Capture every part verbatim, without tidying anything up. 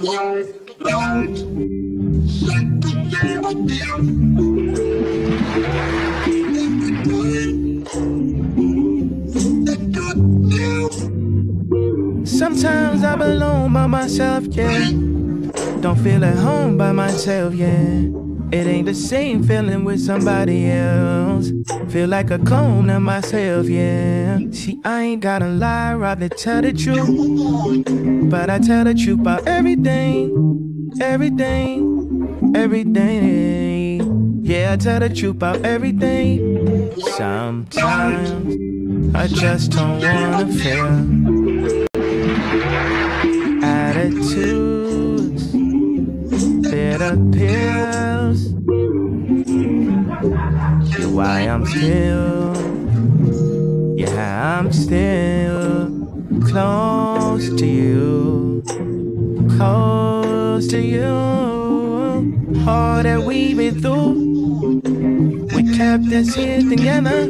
Sometimes I belong by myself, yeah. Don't feel at home by myself, yeah. It ain't the same feeling with somebody else. Feel like a clone of myself, yeah. See, I ain't gotta lie, rather tell the truth. But I tell the truth about everything, everything, everything. Yeah, I tell the truth about everything. Sometimes I just don't wanna feel attitudes, bitter pills. Yeah, why I'm still, yeah, I'm still close to you, close to you. All that we've been through, we kept this here together.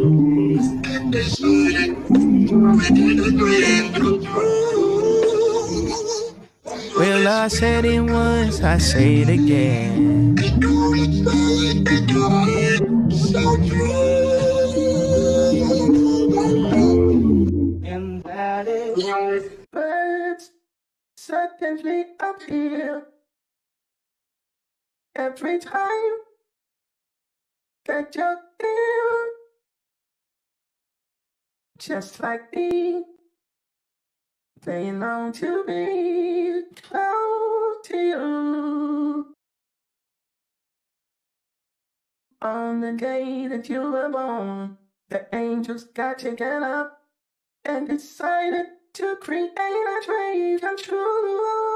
Well, I said it once, I say it again. And that is birds suddenly appear every time that you're there. Just like me, they long to be close to you. On the day that you were born, the angels got together and decided to create a dream come true.